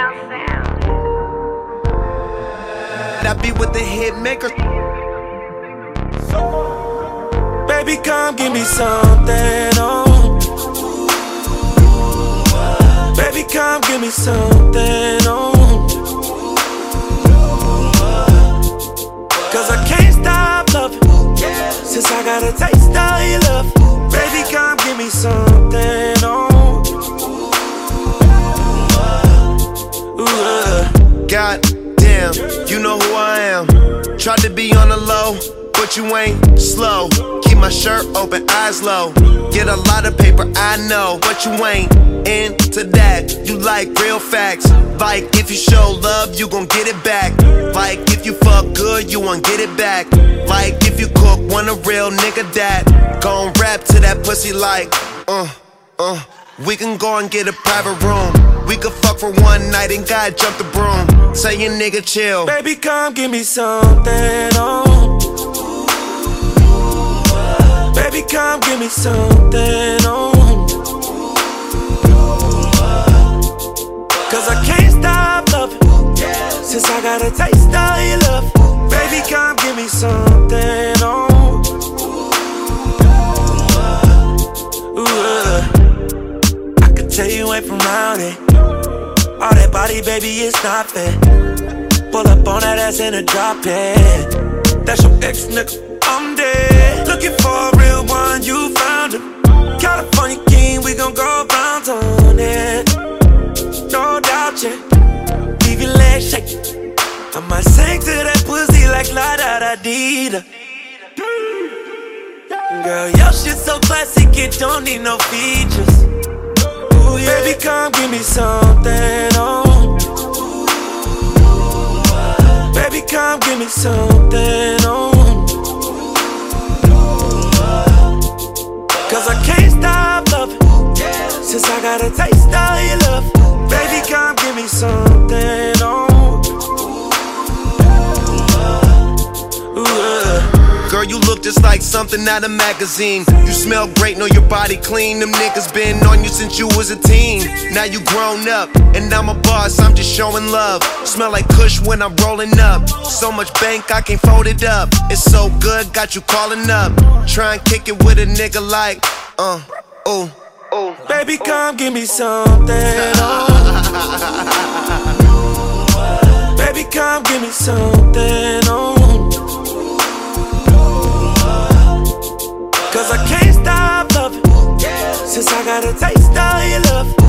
I be with the hit maker. Baby, come give me something, oh. Baby, come give me something, oh. Cause I can't stop loving, since I got a taste of your love. Baby, come give me something, oh. God damn, you know who I am. Tried to be on the low, but you ain't slow. Keep my shirt open, eyes low. Get a lot of paper, I know, but you ain't into that. You like real facts. Like if you show love, you gon' get it back. Like if you fuck good, you won't get it back. Like if you cook, want a real nigga that gon' rap to that pussy like we can go and get a private room. We could fuck for one night and gotta jump the broom. Say your nigga chill. Baby, come give me something, oh. Baby, come give me something, oh. Cause I can't stop loving, since I got a taste of your love. Baby, come give me something, oh. I could tell you ain't from round it. All that body, baby, it's not fair. Pull up on that ass in a drop it. That's your ex, nigga, I'm dead. Looking for a real one, you found him. California king, we gon' go bounce on it. No doubt, yeah. Leave your legs shaking. I might sing to that pussy like La Da Da Dee Da. Girl, your shit so classic, it don't need no features. Ooh, yeah. Baby, come give me something, oh. Baby, come give me something, oh. Cause I can't stop loving, since I got a taste of your love. Baby, come give me something, oh. Girl, you look just like something out of magazine. You smell great, know your body clean. Them niggas been on you since you was a teen. Now you grown up, and I'm a boss, I'm just showing love. Smell like Kush when I'm rolling up. So much bank, I can't fold it up. It's so good, got you calling up. Try and kick it with a nigga like, ooh. Baby, come give me something, oh. Baby, come give me something, oh. Cause I can't stop loving, since I got a taste of your love.